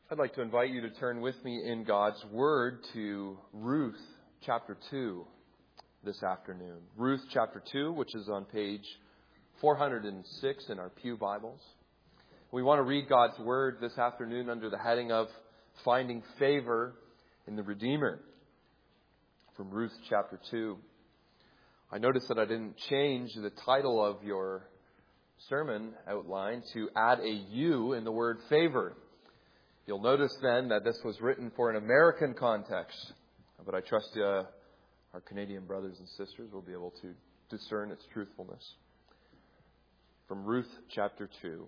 I'd like to invite you to turn with me in God's Word to Ruth chapter 2 this afternoon. Ruth chapter 2, which is on page 406 in our Pew Bibles. We want to read God's Word this afternoon under the heading of Finding Favor in the Redeemer from Ruth chapter 2. I noticed that I didn't change the title of your sermon outline to add a U in the word favor. You'll notice then that this was written for an American context, but I trust our Canadian brothers and sisters will be able to discern its truthfulness. From Ruth chapter 2.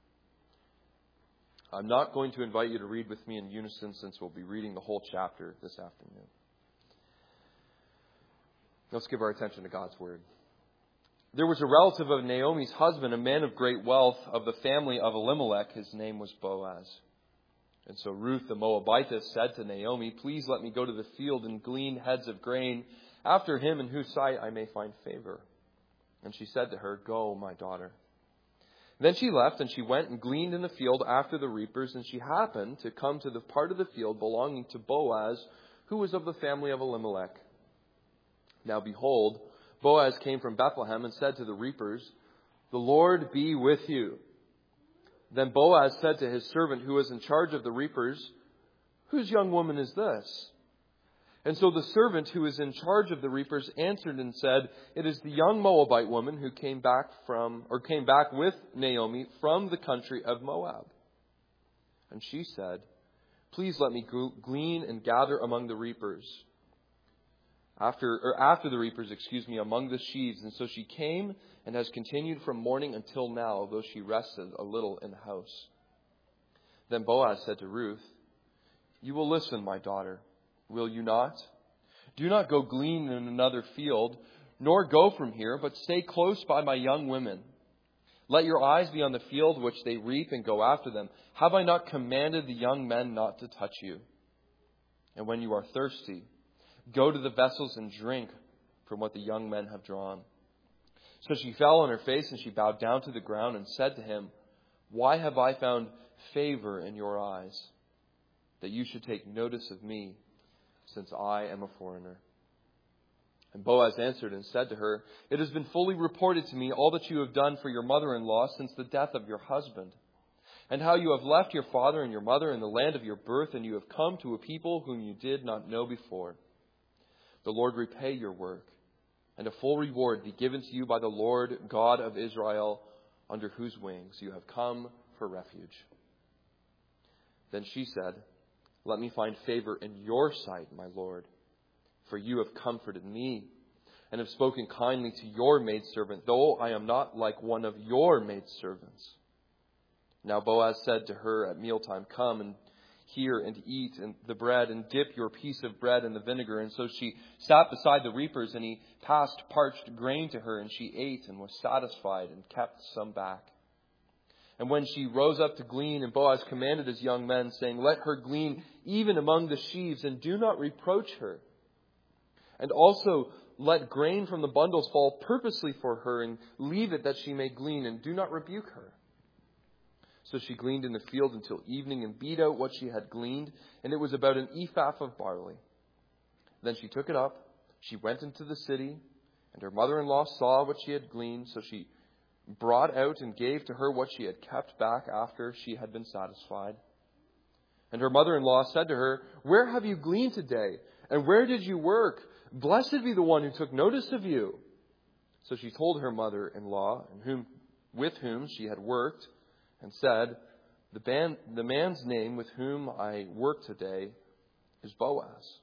I'm not going to invite you to read with me in unison since we'll be reading the whole chapter this afternoon. Let's give our attention to God's Word. There was a relative of Naomi's husband, a man of great wealth of the family of Elimelech. His name was Boaz. And so Ruth the Moabitess said to Naomi, "Please let me go to the field and glean heads of grain after him in whose sight I may find favor." And she said to her, "Go, my daughter." Then she left and she went and gleaned in the field after the reapers. And she happened to come to the part of the field belonging to Boaz, who was of the family of Elimelech. Now behold, Boaz came from Bethlehem and said to the reapers, "The Lord be with you." Then Boaz said to his servant who was in charge of the reapers, "Whose young woman is this?" And so the servant who was in charge of the reapers answered and said, "It is the young Moabite woman who came back with Naomi from the country of Moab." And she said, "Please let me glean and gather among the reapers." After the reapers, among the sheaves. And so she came and has continued from morning until now, though she rested a little in the house. Then Boaz said to Ruth, "You will listen, my daughter, will you not? Do not go glean in another field, nor go from here, but stay close by my young women. Let your eyes be on the field which they reap and go after them. Have I not commanded the young men not to touch you? And when you are thirsty, go to the vessels and drink from what the young men have drawn." So she fell on her face and she bowed down to the ground and said to him, "Why have I found favor in your eyes, that you should take notice of me, since I am a foreigner?" And Boaz answered and said to her, "It has been fully reported to me all that you have done for your mother-in-law since the death of your husband, and how you have left your father and your mother in the land of your birth, and you have come to a people whom you did not know before. The Lord repay your work, and a full reward be given to you by the Lord God of Israel, under whose wings you have come for refuge." Then she said, "Let me find favor in your sight, my Lord, for you have comforted me, and have spoken kindly to your maidservant, though I am not like one of your maidservants." Now Boaz said to her at mealtime, "Come and here and eat the bread, and dip your piece of bread in the vinegar." And so she sat beside the reapers, and he passed parched grain to her, and she ate and was satisfied and kept some back. And when she rose up to glean, and Boaz commanded his young men, saying, "Let her glean even among the sheaves, and do not reproach her. And also let grain from the bundles fall purposely for her, and leave it that she may glean, and do not rebuke her." So she gleaned in the field until evening and beat out what she had gleaned, and it was about an ephah of barley. Then she took it up, she went into the city, and her mother-in-law saw what she had gleaned, so she brought out and gave to her what she had kept back after she had been satisfied. And her mother-in-law said to her, "Where have you gleaned today? And where did you work? Blessed be the one who took notice of you." So she told her mother-in-law, with whom she had worked, and said, the man's name with whom I work today is Boaz."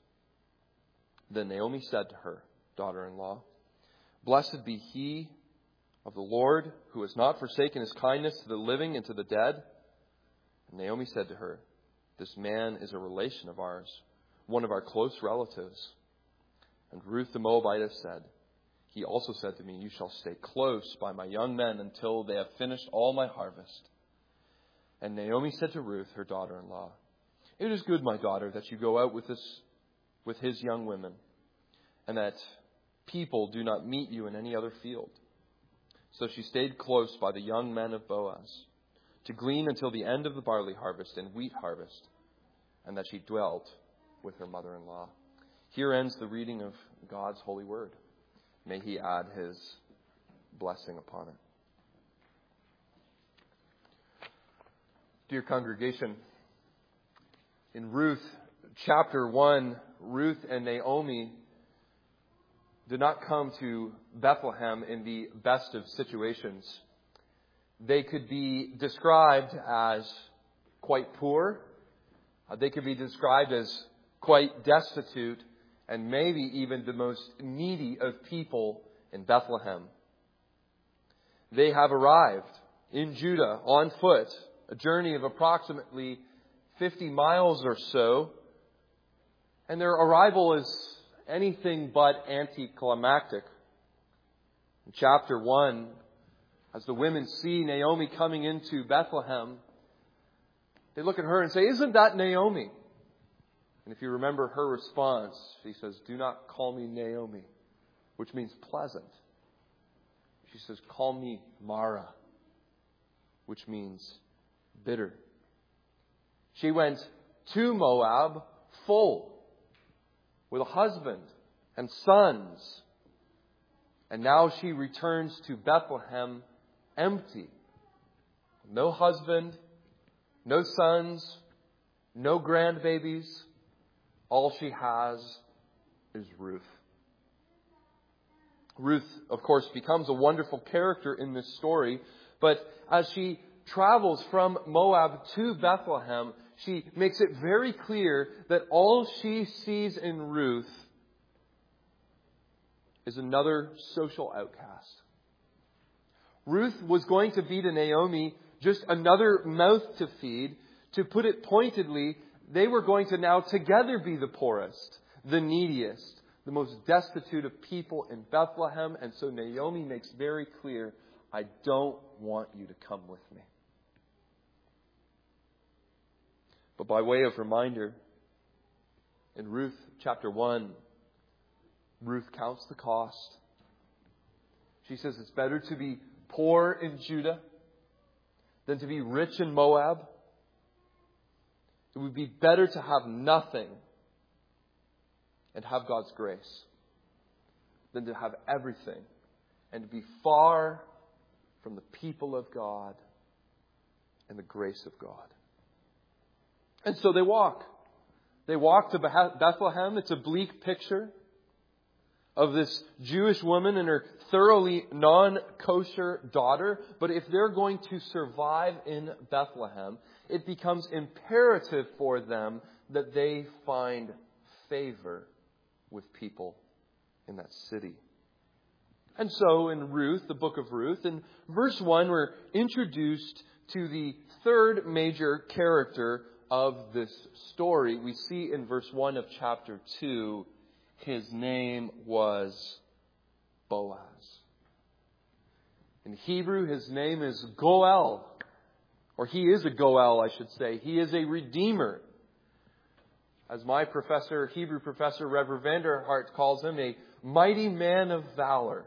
Then Naomi said to her daughter-in-law, "Blessed be he of the Lord, who has not forsaken his kindness to the living and to the dead." And Naomi said to her, "This man is a relation of ours, one of our close relatives." And Ruth the Moabitess said, "He also said to me, 'You shall stay close by my young men until they have finished all my harvest.'" And Naomi said to Ruth, her daughter-in-law, "It is good, my daughter, that you go out with his young women, and that people do not meet you in any other field." So she stayed close by the young men of Boaz, to glean until the end of the barley harvest and wheat harvest, and that she dwelt with her mother-in-law. Here ends the reading of God's holy word. May He add His blessing upon it. Dear congregation, in Ruth chapter 1, Ruth and Naomi did not come to Bethlehem in the best of situations. They could be described as quite poor. They could be described as quite destitute, and maybe even the most needy of people in Bethlehem. They have arrived in Judah on foot, a journey of approximately 50 miles or so, and their arrival is anything but anticlimactic. In chapter 1, as the women see Naomi coming into Bethlehem, they look at her and say, "Isn't that Naomi?" And if you remember her response, she says, "Do not call me Naomi," which means pleasant. She says, "Call me Mara," which means bitter. She went to Moab full, with a husband and sons. And now she returns to Bethlehem empty. No husband, no sons, no grandbabies. All she has is Ruth. Ruth, of course, becomes a wonderful character in this story. But as she travels from Moab to Bethlehem, she makes it very clear that all she sees in Ruth is another social outcast. Ruth was going to be to Naomi just another mouth to feed. To put it pointedly, they were going to now together be the poorest, the neediest, the most destitute of people in Bethlehem. And so Naomi makes very clear, "I don't want you to come with me." But by way of reminder, in Ruth chapter 1, Ruth counts the cost. She says it's better to be poor in Judah than to be rich in Moab. It would be better to have nothing and have God's grace than to have everything and to be far from the people of God and the grace of God. And so they walk. They walk to Bethlehem. It's a bleak picture of this Jewish woman and her thoroughly non-kosher daughter. But if they're going to survive in Bethlehem, it becomes imperative for them that they find favor with people in that city. And so in Ruth, the book of Ruth, in verse 1, we're introduced to the third major character of this story. We see in verse 1 of chapter 2, his name was Boaz. In Hebrew, his name is Goel. Or he is a Goel, I should say. He is a redeemer. As my professor, Hebrew professor, Reverend Vanderhart calls him, a mighty man of valor.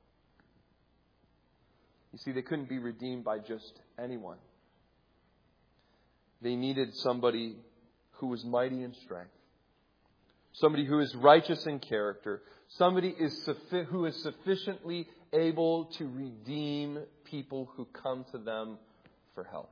You see, they couldn't be redeemed by just anyone. They needed somebody who was mighty in strength. Somebody who is righteous in character. Somebody who is sufficiently able to redeem people who come to them for help.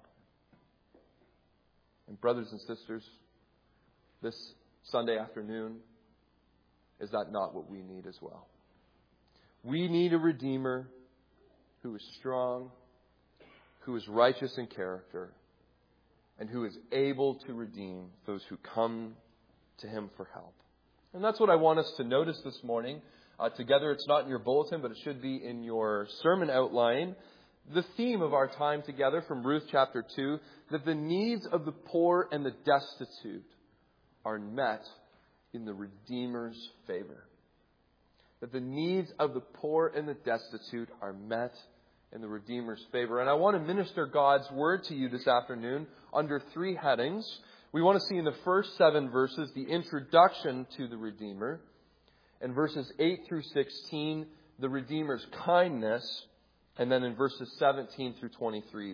And brothers and sisters, this Sunday afternoon, is that not what we need as well? We need a Redeemer who is strong, who is righteous in character, and who is able to redeem those who come to Him for help. And that's what I want us to notice this morning. Together, it's not in your bulletin, but it should be in your sermon outline. The theme of our time together from Ruth chapter 2, that the needs of the poor and the destitute are met in the Redeemer's favor. That the needs of the poor and the destitute are met in the Redeemer's favor. And I want to minister God's Word to you this afternoon under three headings. We want to see in the first 7 verses the introduction to the Redeemer. In verses 8 through 16, the Redeemer's kindness. And then in verses 17 through 23,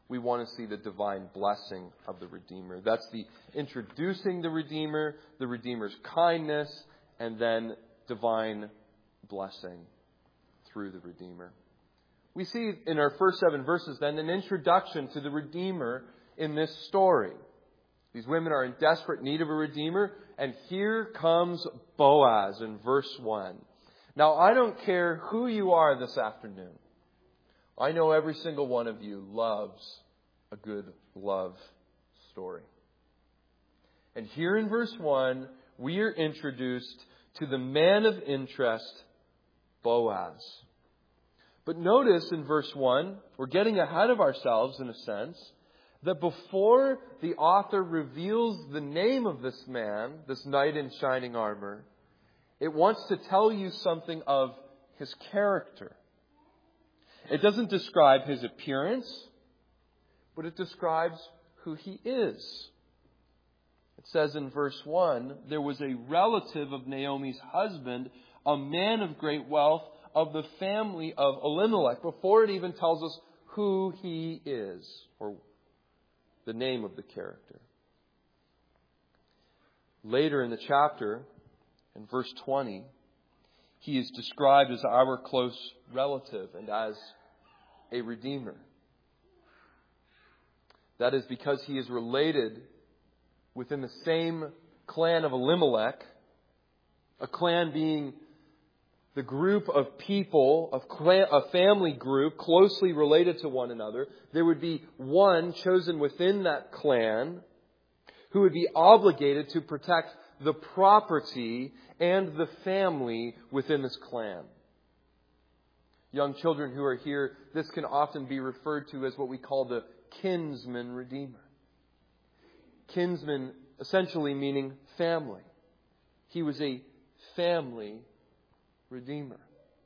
we want to see the divine blessing of the Redeemer. That's the introducing the Redeemer's kindness, and then divine blessing through the Redeemer. We see in our first 7 verses then an introduction to the Redeemer in this story. These women are in desperate need of a Redeemer, and here comes Boaz in verse 1. Now, I don't care who you are this afternoon. I know every single one of you loves a good love story. And here in verse 1, we are introduced to the man of interest, Boaz. But notice in verse 1, we're getting ahead of ourselves in a sense, that before the author reveals the name of this man, this knight in shining armor, it wants to tell you something of his character. It doesn't describe his appearance, but it describes who he is. It says in verse 1, there was a relative of Naomi's husband, a man of great wealth, of the family of Elimelech, before it even tells us who he is, or the name of the character. Later in the chapter, in verse 20, he is described as our close relative and as a redeemer. That is because he is related within the same clan of Elimelech, a clan being the group of people, a family group closely related to one another. There would be one chosen within that clan who would be obligated to protect the property and the family within this clan. Young children who are here, this can often be referred to as what we call the kinsman redeemer. Kinsman essentially meaning family. He was a family redeemer.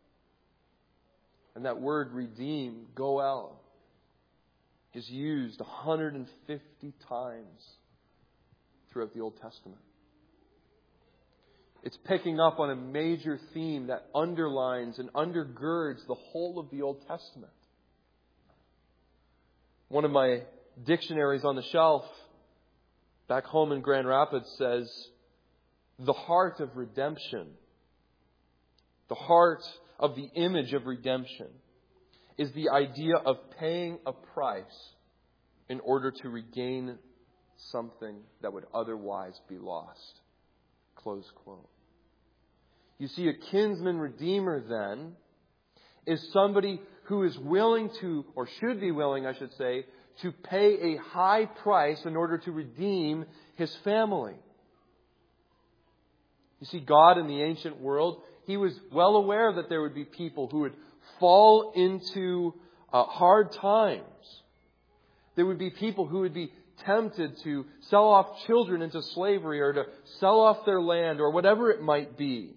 And that word redeem, goel, is used 150 times throughout the Old Testament. It's picking up on a major theme that underlines and undergirds the whole of the Old Testament. One of my dictionaries on the shelf back home in Grand Rapids says, the heart of redemption, the heart of the image of redemption, is the idea of paying a price in order to regain something that would otherwise be lost. Close quote. You see, a kinsman redeemer then is somebody who is willing to, or should be willing, I should say, to pay a high price in order to redeem his family. You see, God in the ancient world, He was well aware that there would be people who would fall into hard times. There would be people who would be tempted to sell off children into slavery or to sell off their land or whatever it might be.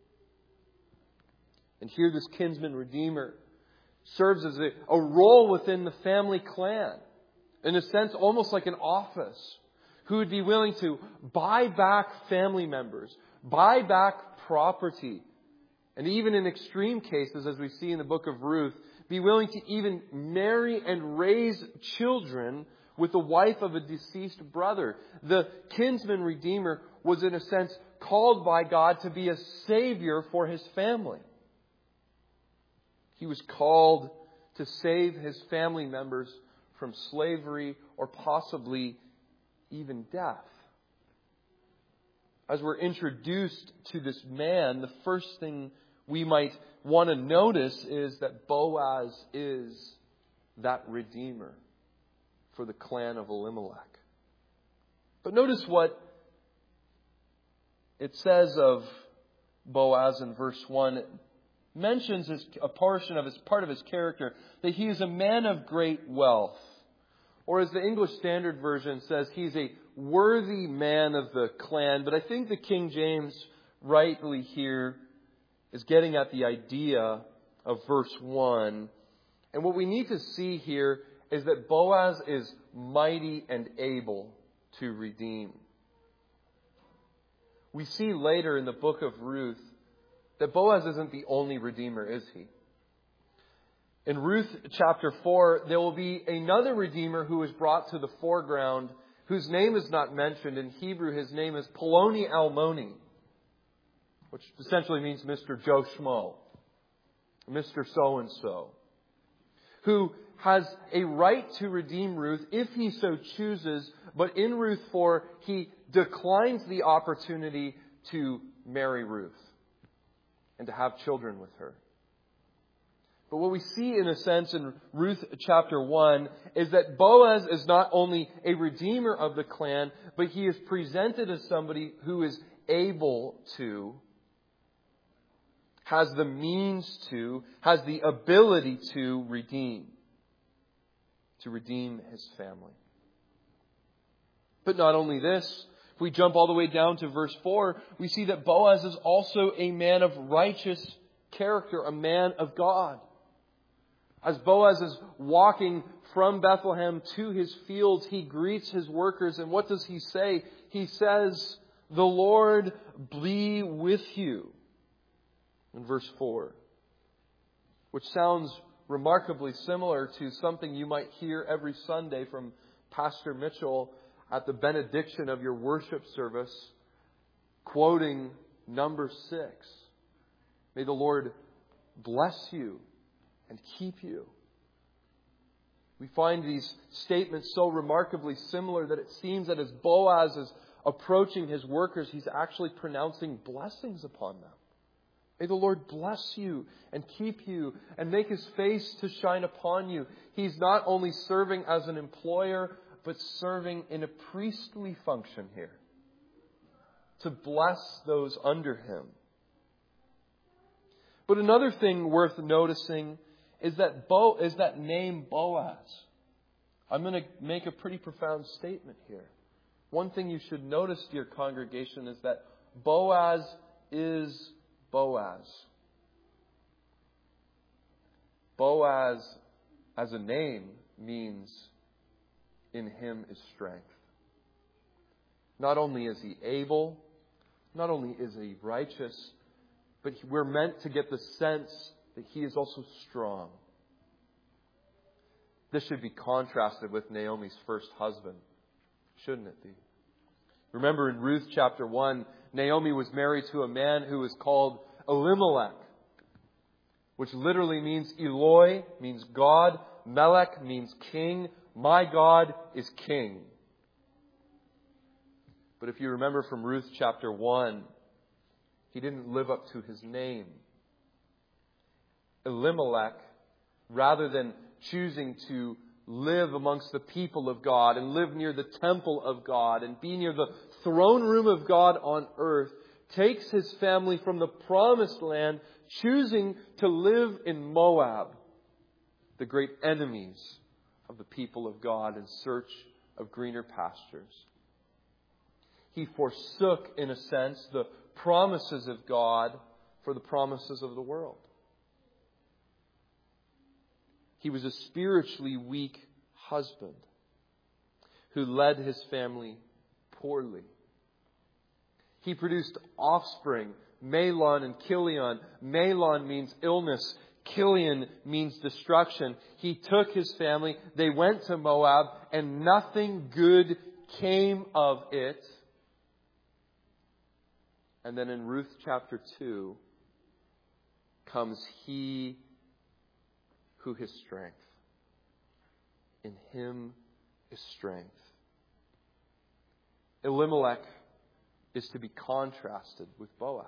And here this kinsman redeemer serves as a role within the family clan. In a sense, almost like an office, who would be willing to buy back family members, buy back property, and even in extreme cases, as we see in the book of Ruth, be willing to even marry and raise children with the wife of a deceased brother. The kinsman redeemer was, in a sense, called by God to be a savior for his family. He was called to save his family members from slavery or possibly even death. As we're introduced to this man, the first thing we might want to notice is that Boaz is that redeemer for the clan of Elimelech. But notice what it says of Boaz in verse 1. It mentions a portion of part of his character, that he is a man of great wealth. Or as the English Standard Version says, he's a worthy man of the clan. But I think the King James rightly here is getting at the idea of verse 1. And what we need to see here is that Boaz is mighty and able to redeem. We see later in the book of Ruth that Boaz isn't the only redeemer, is he? In Ruth chapter 4, there will be another Redeemer who is brought to the foreground, whose name is not mentioned. In Hebrew, his name is Poloni Almoni, which essentially means Mr. Joe Schmo, Mr. So-and-so, who has a right to redeem Ruth if he so chooses, but in Ruth 4, he declines the opportunity to marry Ruth and to have children with her. But what we see, in a sense, in Ruth chapter 1 is that Boaz is not only a redeemer of the clan, but he is presented as somebody who is able to, has the means to, has the ability to redeem his family. But not only this, if we jump all the way down to verse 4, we see that Boaz is also a man of righteous character, a man of God. As Boaz is walking from Bethlehem to his fields, he greets his workers. And what does he say? He says, "The Lord be with you." In verse 4. Which sounds remarkably similar to something you might hear every Sunday from Pastor Mitchell at the benediction of your worship service, quoting number 6. May the Lord bless you and keep you. We find these statements so remarkably similar that it seems that as Boaz is approaching his workers, he's actually pronouncing blessings upon them. May the Lord bless you and keep you and make His face to shine upon you. He's not only serving as an employer, but serving in a priestly function here, to bless those under him. But another thing worth noticing is that name Boaz. I'm going to make a pretty profound statement here. One thing you should notice, dear congregation, is that Boaz is Boaz. Boaz, as a name, means in him is strength. Not only is he able, not only is he righteous, but we're meant to get the sense that he is also strong. This should be contrasted with Naomi's first husband, shouldn't it be? Remember in Ruth chapter 1, Naomi was married to a man who was called Elimelech, which literally means Eloi, means God. Melech means king. My God is king. But if you remember from Ruth chapter 1, he didn't live up to his name. Elimelech, rather than choosing to live amongst the people of God and live near the temple of God and be near the throne room of God on earth, takes his family from the promised land, choosing to live in Moab, the great enemies of the people of God, in search of greener pastures. He forsook, in a sense, the promises of God for the promises of the world. He was a spiritually weak husband who led his family poorly. He produced offspring, Mahlon and Chilion. Mahlon means illness. Chilion means destruction. He took his family, they went to Moab, and nothing good came of it. And then in Ruth chapter 2 comes he who is strength. In him is strength. Elimelech is to be contrasted with Boaz.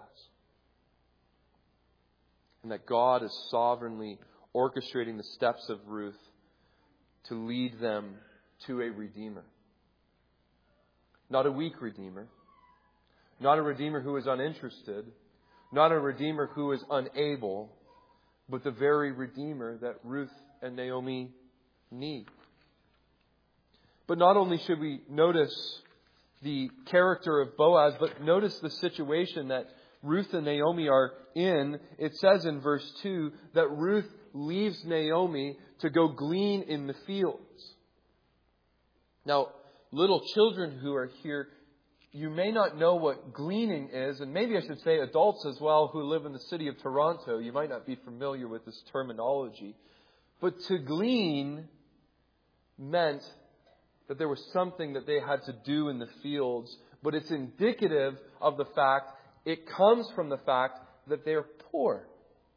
And that God is sovereignly orchestrating the steps of Ruth to lead them to a Redeemer. Not a weak Redeemer. Not a Redeemer who is uninterested. Not a Redeemer who is unable. But the very Redeemer that Ruth and Naomi need. But not only should we notice the character of Boaz, but notice the situation that Ruth and Naomi are in. It says in verse 2 that Ruth leaves Naomi to go glean in the fields. Now, little children who are here, you may not know what gleaning is, and maybe I should say adults as well who live in the city of Toronto, you might not be familiar with this terminology. But to glean meant that there was something that they had to do in the fields, but it's indicative of the fact, it comes from the fact that they're poor.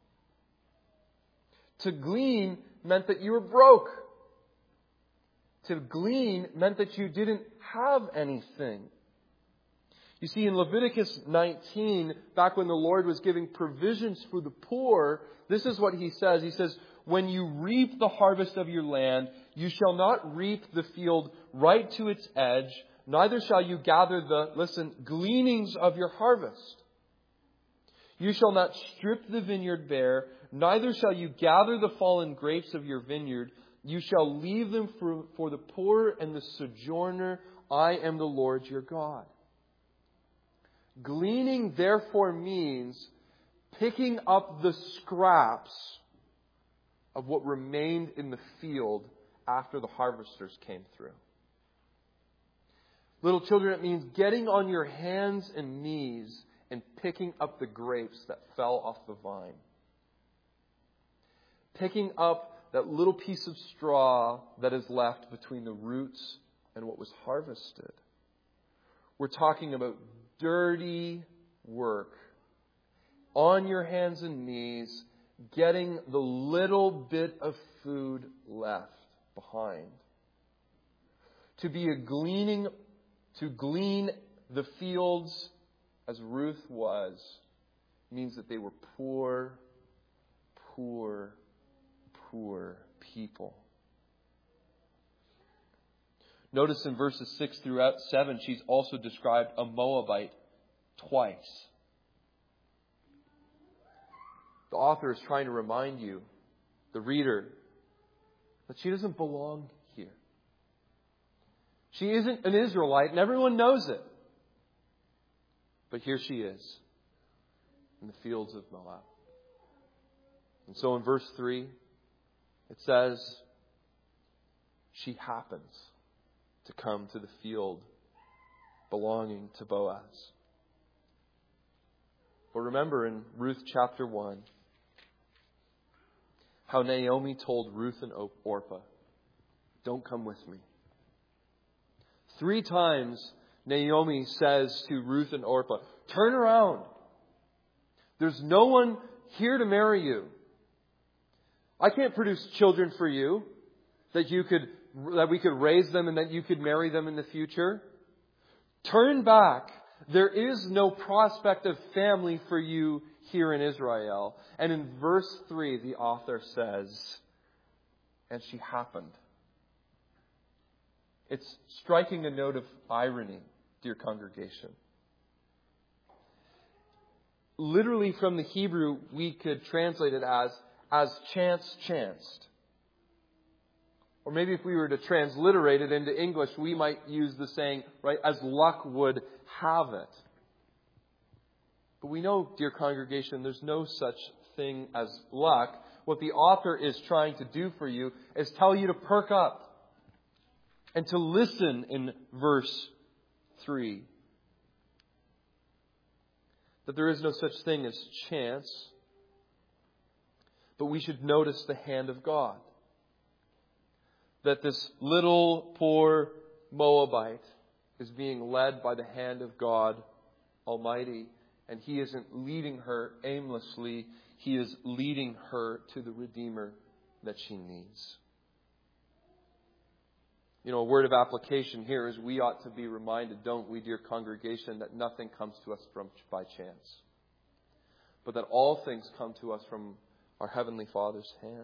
To glean meant that you were broke. To glean meant that you didn't have anything. You see, in Leviticus 19, back when the Lord was giving provisions for the poor, this is what He says. He says, when you reap the harvest of your land, you shall not reap the field right to its edge, neither shall you gather the, gleanings of your harvest. You shall not strip the vineyard bare, neither shall you gather the fallen grapes of your vineyard. You shall leave them for the poor and the sojourner. I am the Lord your God. Gleaning, therefore, means picking up the scraps of what remained in the field after the harvesters came through. Little children, it means getting on your hands and knees and picking up the grapes that fell off the vine. Picking up that little piece of straw that is left between the roots and what was harvested. We're talking about dirty work. On your hands and knees, getting the little bit of food left behind. To glean the fields as Ruth was, means that they were poor people. Notice in verses 6 through 7, she's also described a Moabite twice. The author is trying to remind you, the reader, that she doesn't belong here. She isn't an Israelite, and everyone knows it. But here she is, in the fields of Moab. And so in verse 3, it says, she happens to come to the field belonging to Boaz. But remember in Ruth chapter 1, how Naomi told Ruth and Orpah, don't come with me. 3 times Naomi says to Ruth and Orpah, turn around. There's no one here to marry you. I can't produce children for you that we could raise them and that you could marry them in the future. Turn back. There is no prospect of family for you here in Israel. And in verse 3, the author says, and she happened. It's striking a note of irony, dear congregation. Literally from the Hebrew, we could translate it as chance chanced. Or maybe if we were to transliterate it into English, we might use the saying, right, as luck would have it. But we know, dear congregation, there's no such thing as luck. What the author is trying to do for you is tell you to perk up and to listen in verse 3. That there is no such thing as chance, but we should notice the hand of God. That this little poor Moabite is being led by the hand of God Almighty. And He isn't leading her aimlessly. He is leading her to the Redeemer that she needs. You know, a word of application here is we ought to be reminded, don't we, dear congregation, that nothing comes to us by chance. But that all things come to us from our Heavenly Father's hand.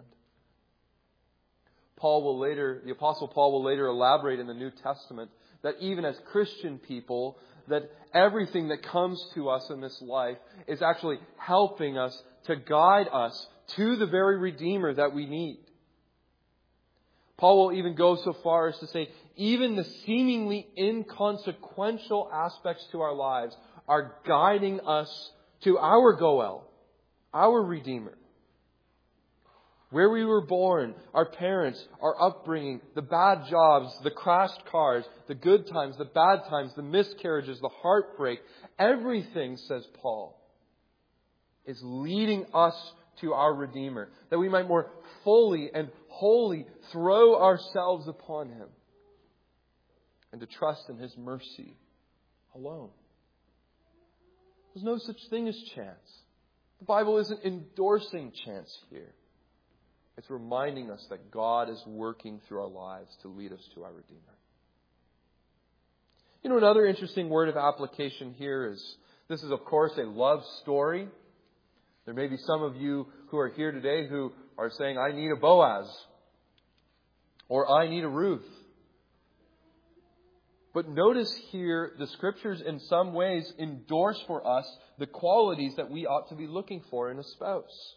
The Apostle Paul will later elaborate in the New Testament that even as Christian people, that everything that comes to us in this life is actually helping us to guide us to the very Redeemer that we need. Paul will even go so far as to say, even the seemingly inconsequential aspects to our lives are guiding us to our Goel, our Redeemer. Where we were born, our parents, our upbringing, the bad jobs, the crashed cars, the good times, the bad times, the miscarriages, the heartbreak, everything, says Paul, is leading us to our Redeemer, that we might more fully and wholly throw ourselves upon Him and to trust in His mercy alone. There's no such thing as chance. The Bible isn't endorsing chance here. It's reminding us that God is working through our lives to lead us to our Redeemer. You know, another interesting word of application here is, this is of course a love story. There may be some of you who are here today who are saying, I need a Boaz, or I need a Ruth. But notice here, the Scriptures in some ways endorse for us the qualities that we ought to be looking for in a spouse.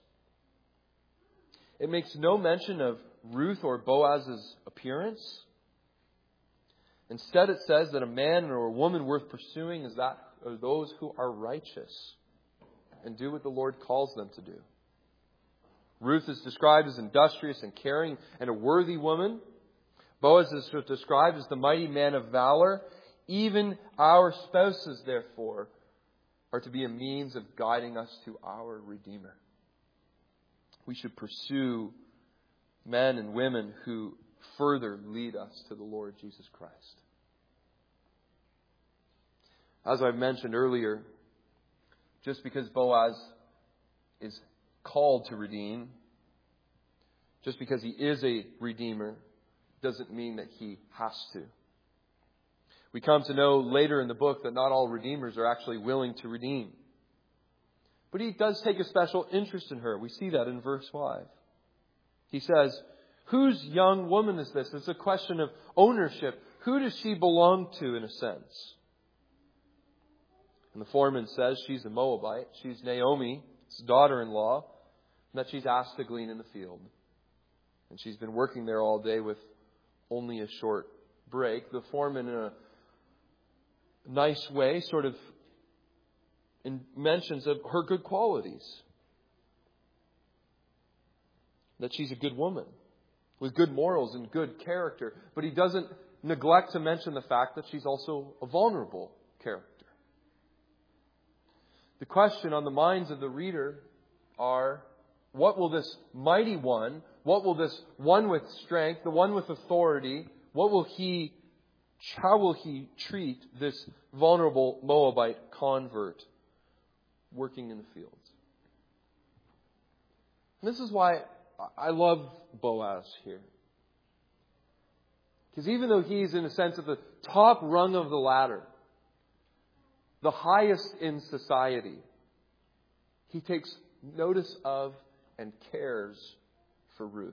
It makes no mention of Ruth or Boaz's appearance. Instead, it says that a man or a woman worth pursuing are those who are righteous and do what the Lord calls them to do. Ruth is described as industrious and caring and a worthy woman. Boaz is described as the mighty man of valor. Even our spouses, therefore, are to be a means of guiding us to our Redeemer. We should pursue men and women who further lead us to the Lord Jesus Christ. As I mentioned earlier, just because Boaz is called to redeem, just because he is a redeemer, doesn't mean that he has to. We come to know later in the book that not all redeemers are actually willing to redeem. But he does take a special interest in her. We see that in verse 5. He says, whose young woman is this? It's a question of ownership. Who does she belong to, in a sense? And the foreman says she's a Moabite. She's Naomi's daughter-in-law, and that she's asked to glean in the field. And she's been working there all day with only a short break. The foreman, in a nice way, sort of mentions of her good qualities. That she's a good woman with good morals and good character. But he doesn't neglect to mention the fact that she's also a vulnerable character. The question on the minds of the reader are, what will this mighty one, what will this one with strength, the one with authority, how will he treat this vulnerable Moabite convert working in the fields? And this is why I love Boaz here. Because even though he's, in a sense, at the top rung of the ladder, the highest in society, he takes notice of and cares for Ruth.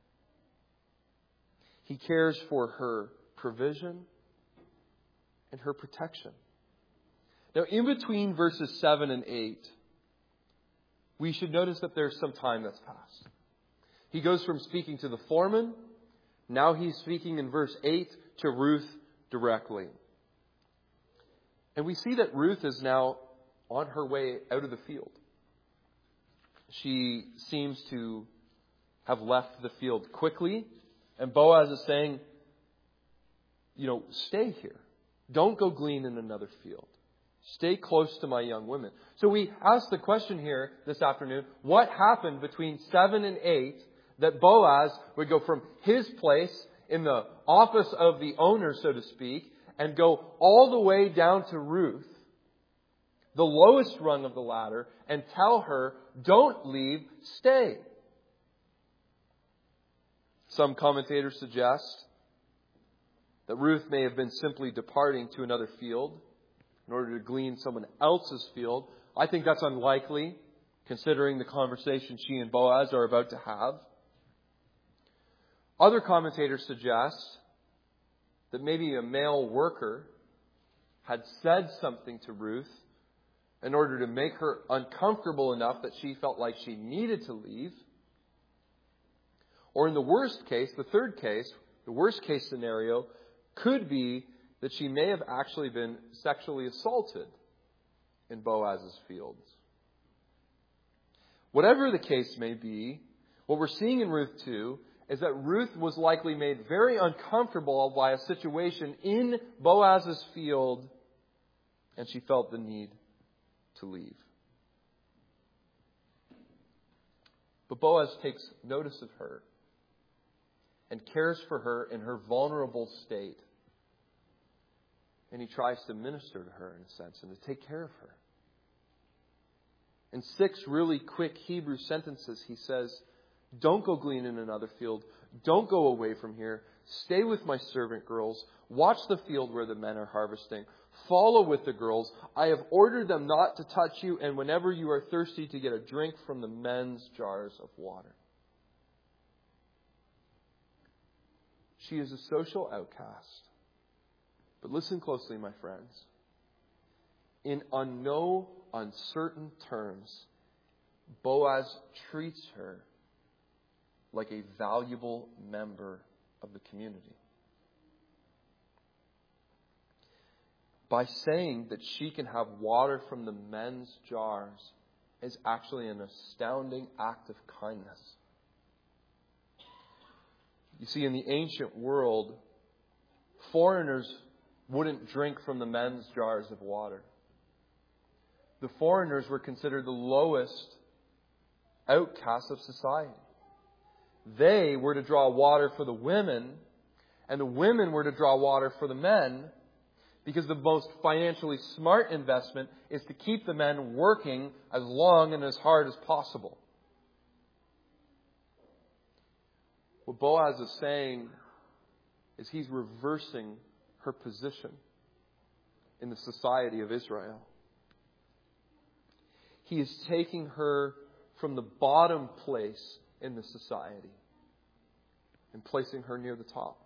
He cares for her provision and her protection. Now, in between verses 7 and 8, we should notice that there's some time that's passed. He goes from speaking to the foreman, now he's speaking in verse 8 to Ruth directly. And we see that Ruth is now on her way out of the field. She seems to have left the field quickly. And Boaz is saying, stay here. Don't go glean in another field. Stay close to my young women. So we ask the question here this afternoon, what happened between 7 and 8 that Boaz would go from his place in the office of the owner, so to speak, and go all the way down to Ruth, the lowest rung of the ladder, and tell her, don't leave, stay. Some commentators suggest that Ruth may have been simply departing to another field in order to glean someone else's field. I think that's unlikely, considering the conversation she and Boaz are about to have. Other commentators suggest that maybe a male worker had said something to Ruth in order to make her uncomfortable enough that she felt like she needed to leave. Or in the worst case, the third case, the worst case scenario could be that she may have actually been sexually assaulted in Boaz's fields. Whatever the case may be, what we're seeing in Ruth 2 is that Ruth was likely made very uncomfortable by a situation in Boaz's field, and she felt the need to leave. But Boaz takes notice of her and cares for her in her vulnerable state. And he tries to minister to her in a sense and to take care of her. In 6 really quick Hebrew sentences, he says, don't go glean in another field. Don't go away from here. Stay with my servant girls. Watch the field where the men are harvesting. Follow with the girls. I have ordered them not to touch you, and whenever you are thirsty, to get a drink from the men's jars of water. She is a social outcast. But listen closely, my friends. In no uncertain terms, Boaz treats her like a valuable member of the community. By saying that she can have water from the men's jars is actually an astounding act of kindness. You see, in the ancient world, foreigners wouldn't drink from the men's jars of water. The foreigners were considered the lowest outcasts of society. They were to draw water for the women, and the women were to draw water for the men, because the most financially smart investment is to keep the men working as long and as hard as possible. What Boaz is saying is he's reversing her position in the society of Israel. He is taking her from the bottom place in the society and placing her near the top.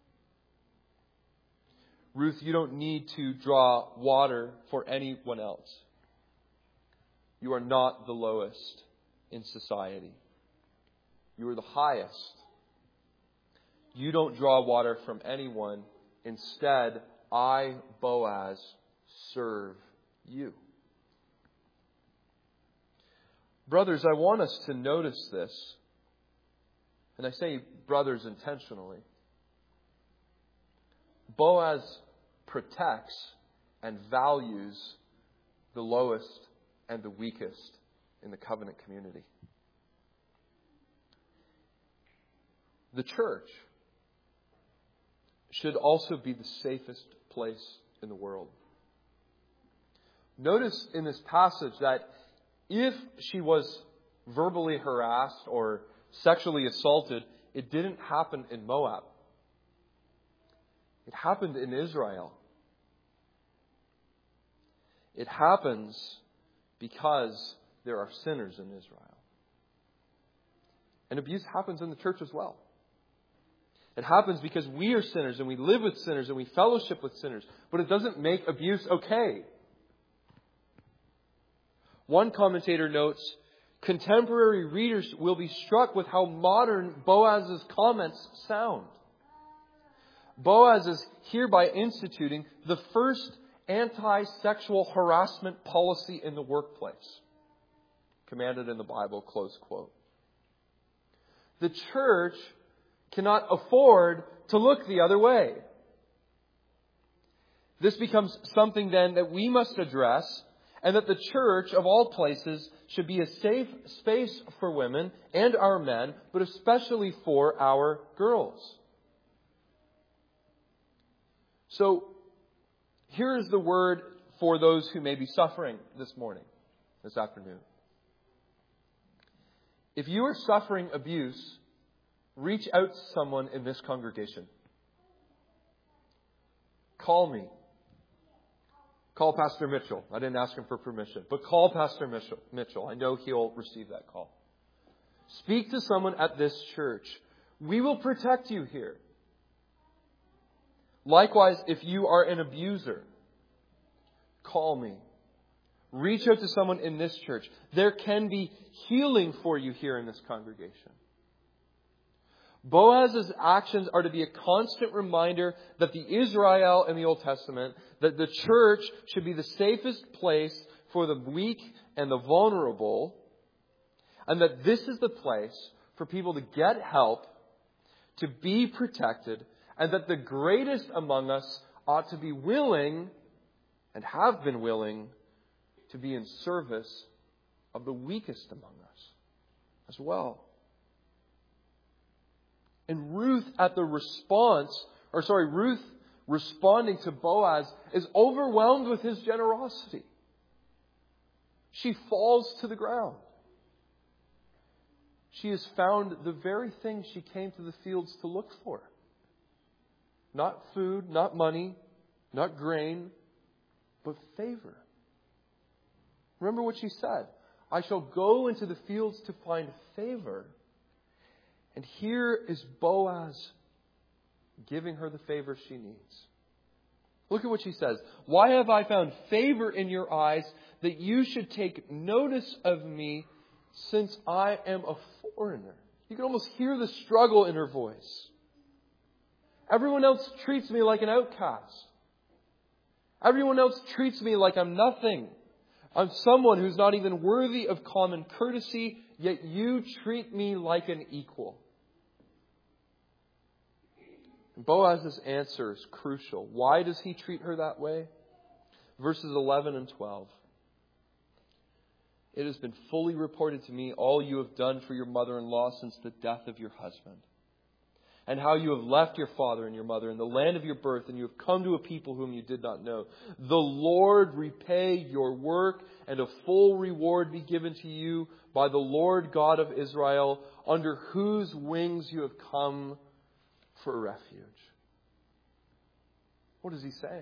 Ruth, you don't need to draw water for anyone else. You are not the lowest in society. You are the highest. You don't draw water from anyone. Instead, I, Boaz, serve you. Brothers, I want us to notice this. And I say brothers intentionally. Boaz protects and values the lowest and the weakest in the covenant community. The church should also be the safest place in the world. Notice in this passage that if she was verbally harassed or sexually assaulted, it didn't happen in Moab. It happened in Israel. It happens because there are sinners in Israel. And abuse happens in the church as well. It happens because we are sinners and we live with sinners and we fellowship with sinners. But it doesn't make abuse okay. One commentator notes, contemporary readers will be struck with how modern Boaz's comments sound. Boaz is hereby instituting the first anti-sexual harassment policy in the workplace, commanded in the Bible, close quote. The church cannot afford to look the other way. This becomes something then that we must address, and that the church, of all places, should be a safe space for women and our men, but especially for our girls. So, here is the word for those who may be suffering this afternoon. If you are suffering abuse, reach out to someone in this congregation. Call me. Call Pastor Mitchell. I didn't ask him for permission, but call Pastor Mitchell. I know he'll receive that call. Speak to someone at this church. We will protect you here. Likewise, if you are an abuser, call me. Reach out to someone in this church. There can be healing for you here in this congregation. Boaz's actions are to be a constant reminder that the Israel in the Old Testament, that the church should be the safest place for the weak and the vulnerable, and that this is the place for people to get help, to be protected, and that the greatest among us ought to be willing, and have been willing, to be in service of the weakest among us. as well. And Ruth responding to Boaz is overwhelmed with his generosity. She falls to the ground. She has found the very thing she came to the fields to look for. Not food, not money, not grain, but favor. Remember what she said. I shall go into the fields to find favor. And here is Boaz giving her the favor she needs. Look at what she says. Why have I found favor in your eyes that you should take notice of me since I am a foreigner? You can almost hear the struggle in her voice. Everyone else treats me like an outcast. Everyone else treats me like I'm nothing. I'm someone who's not even worthy of common courtesy, yet you treat me like an equal. Boaz's answer is crucial. Why does he treat her that way? Verses 11 and 12. It has been fully reported to me all you have done for your mother-in-law since the death of your husband, and how you have left your father and your mother in the land of your birth, and you have come to a people whom you did not know. The Lord repay your work, and a full reward be given to you by the Lord God of Israel, under whose wings you have come for refuge. What is he saying?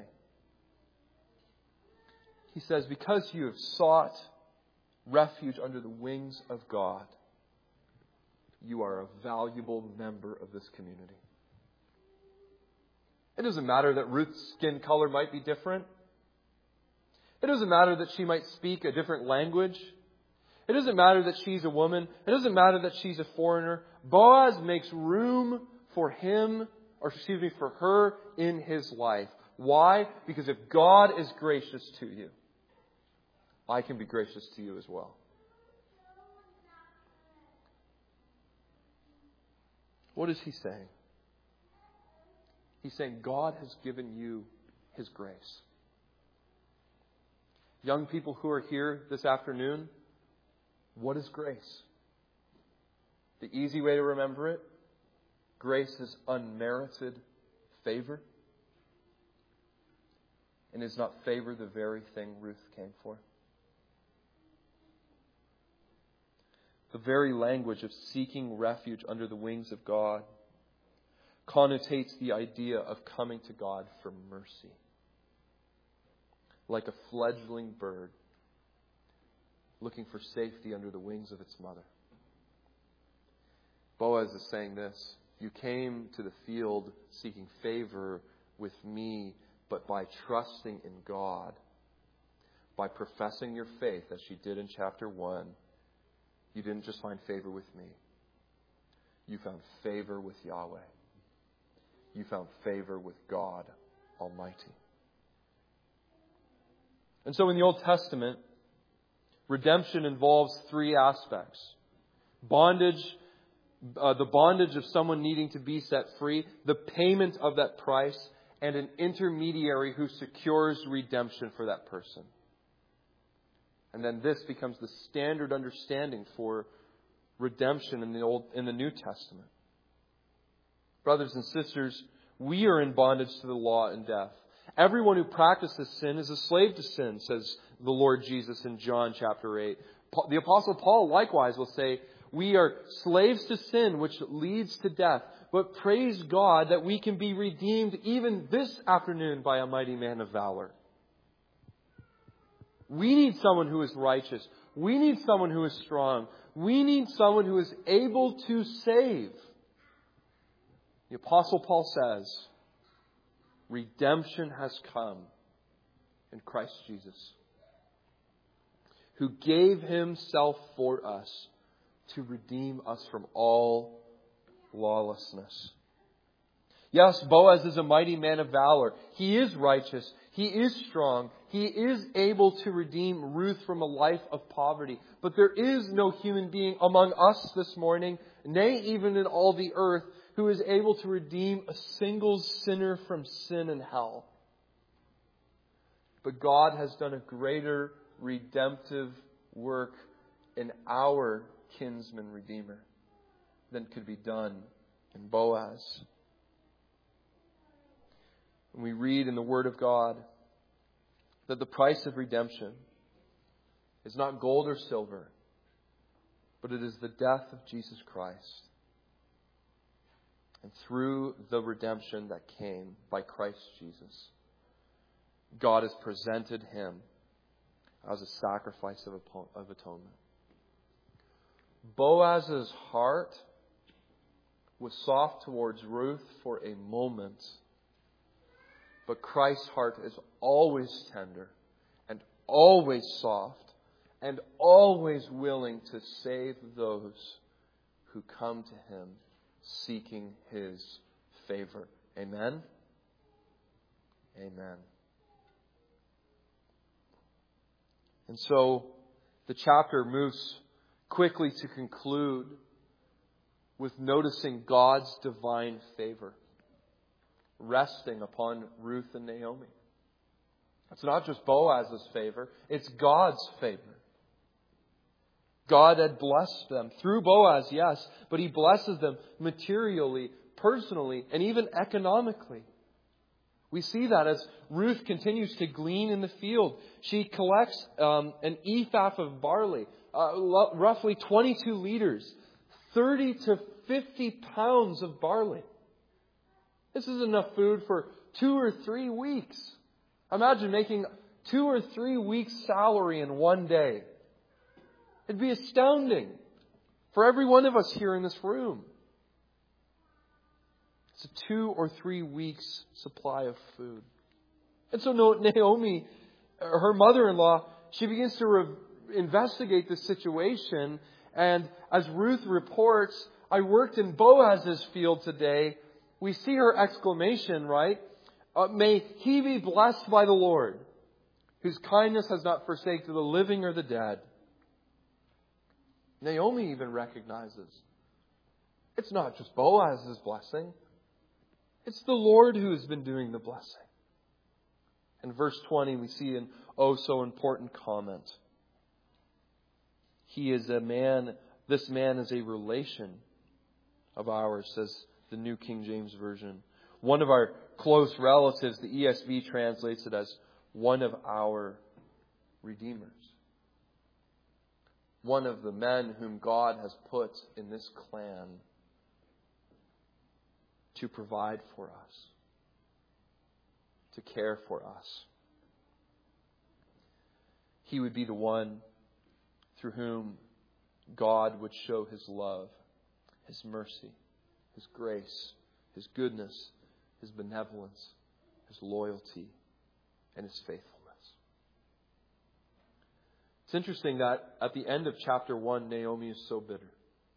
He says, because you have sought refuge under the wings of God, you are a valuable member of this community. It doesn't matter that Ruth's skin color might be different. It doesn't matter that she might speak a different language. It doesn't matter that she's a woman. It doesn't matter that she's a foreigner. Boaz makes room for her in his life. Why? Because if God is gracious to you, I can be gracious to you as well. What is he saying? He's saying God has given you His grace. Young people who are here this afternoon, what is grace? The easy way to remember it, grace is unmerited favor. And is not favor the very thing Ruth came for? The very language of seeking refuge under the wings of God connotates the idea of coming to God for mercy. Like a fledgling bird looking for safety under the wings of its mother. Boaz is saying this: you came to the field seeking favor with me, but by trusting in God, by professing your faith, as she did in chapter 1, you didn't just find favor with me. You found favor with Yahweh. You found favor with God Almighty. And so in the Old Testament, redemption involves three aspects. Bondage, the bondage of someone needing to be set free, the payment of that price, and an intermediary who secures redemption for that person. And then this becomes the standard understanding for redemption in the New Testament. Brothers and sisters, we are in bondage to the law and death. Everyone who practices sin is a slave to sin, says the Lord Jesus in John chapter 8. The Apostle Paul likewise will say, we are slaves to sin, which leads to death. But praise God that we can be redeemed even this afternoon by a mighty man of valor. We need someone who is righteous. We need someone who is strong. We need someone who is able to save. The Apostle Paul says, redemption has come in Christ Jesus, who gave Himself for us to redeem us from all lawlessness. Yes, Boaz is a mighty man of valor. He is righteous. He is strong. He is able to redeem Ruth from a life of poverty. But there is no human being among us this morning, nay, even in all the earth, who is able to redeem a single sinner from sin and hell. But God has done a greater redemptive work in our kinsman redeemer than could be done in Boaz. And we read in the Word of God that the price of redemption is not gold or silver, but it is the death of Jesus Christ. And through the redemption that came by Christ Jesus, God has presented Him as a sacrifice of atonement. Boaz's heart was soft towards Ruth for a moment, but Christ's heart is always tender and always soft and always willing to save those who come to Him seeking His favor. Amen? Amen. And so the chapter moves quickly to conclude with noticing God's divine favor resting upon Ruth and Naomi. It's not just Boaz's favor, it's God's favor. God had blessed them through Boaz, yes, but He blesses them materially, personally, and even economically. We see that as Ruth continues to glean in the field. She collects an ephah of barley, roughly 22 liters, 30 to 50 pounds of barley. This is enough food for 2 or 3 weeks. Imagine making 2 or 3 weeks' salary in one day. It'd be astounding for every one of us here in this room. It's a 2 or 3 weeks' supply of food. And so Naomi, her mother-in-law, she begins to investigate the situation. And as Ruth reports, I worked in Boaz's field today. We see her exclamation, right? May he be blessed by the Lord, whose kindness has not forsaken the living or the dead. Naomi even recognizes it's not just Boaz's blessing. It's the Lord who has been doing the blessing. In verse 20, we see an oh so important comment. He is a man, this man is a relation of ours, says the New King James Version. One of our close relatives, the ESV translates it as one of our redeemers. One of the men whom God has put in this clan to provide for us, to care for us. He would be the one through whom God would show His love, His mercy, His grace, His goodness, His benevolence, His loyalty, and His faithfulness. It's interesting that at the end of chapter 1, Naomi is so bitter.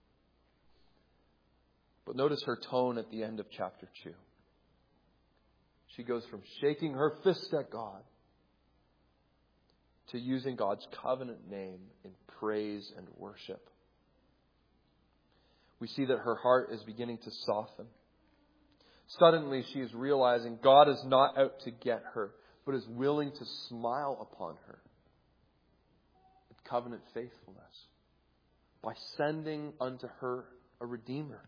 But notice her tone at the end of chapter 2. She goes from shaking her fist at God to using God's covenant name in praise and worship. We see that her heart is beginning to soften. Suddenly she is realizing God is not out to get her, but is willing to smile upon her with covenant faithfulness by sending unto her a Redeemer.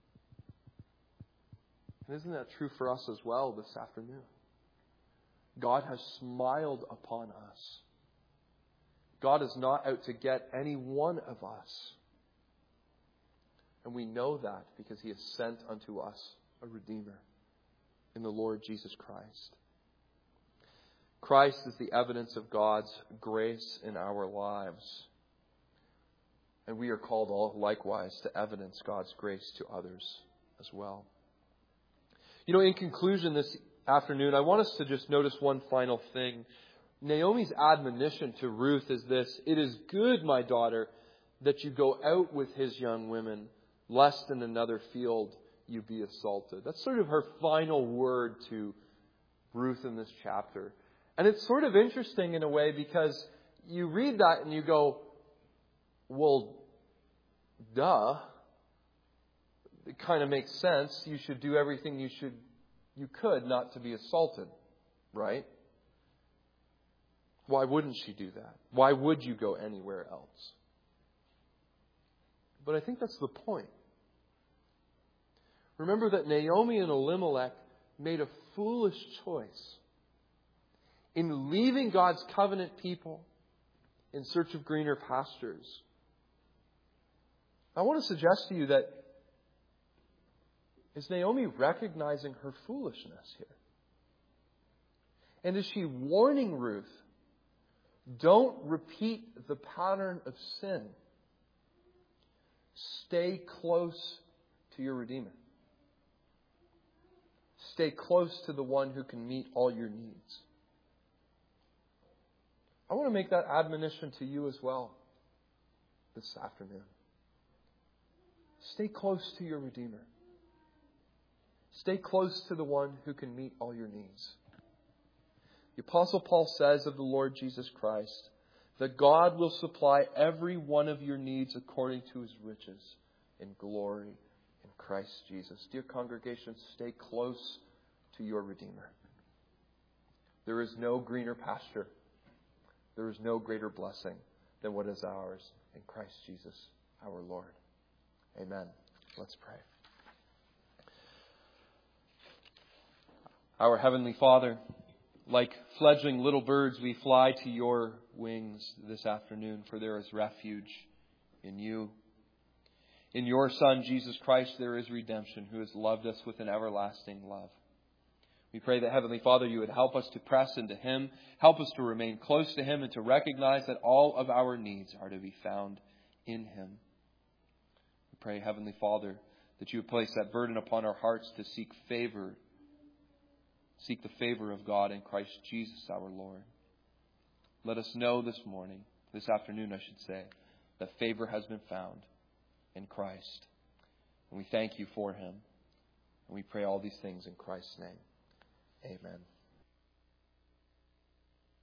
And isn't that true for us as well this afternoon? God has smiled upon us. God is not out to get any one of us. And we know that because He has sent unto us a Redeemer in the Lord Jesus Christ. Christ is the evidence of God's grace in our lives. And we are called all likewise to evidence God's grace to others as well. You know, in conclusion this afternoon, I want us to just notice one final thing. Naomi's admonition to Ruth is this: it is good, my daughter, that you go out with his young women, lest in another field you be assaulted. That's sort of her final word to Ruth in this chapter. And it's sort of interesting in a way because you read that and you go, well, duh. It kind of makes sense. You should do everything you could not to be assaulted, right? Why wouldn't she do that? Why would you go anywhere else? But I think that's the point. Remember that Naomi and Elimelech made a foolish choice in leaving God's covenant people in search of greener pastures. I want to suggest to you that, is Naomi recognizing her foolishness here? And is she warning Ruth, don't repeat the pattern of sin. Stay close to your Redeemer. Stay close to the one who can meet all your needs. I want to make that admonition to you as well this afternoon. Stay close to your Redeemer. Stay close to the one who can meet all your needs. The Apostle Paul says of the Lord Jesus Christ that God will supply every one of your needs according to His riches in glory in Christ Jesus. Dear congregation, stay close to your Redeemer. There is no greener pasture. There is no greater blessing than what is ours in Christ Jesus our Lord. Amen. Let's pray. Our Heavenly Father, like fledgling little birds, we fly to your wings this afternoon, for there is refuge in you. In your Son, Jesus Christ, there is redemption, who has loved us with an everlasting love. We pray that, Heavenly Father, you would help us to press into Him, help us to remain close to Him, and to recognize that all of our needs are to be found in Him. We pray, Heavenly Father, that you would place that burden upon our hearts to seek favor. Seek the favor of God in Christ Jesus our Lord. Let us know this morning, this afternoon I should say, that favor has been found in Christ. And we thank you for Him. And we pray all these things in Christ's name. Amen.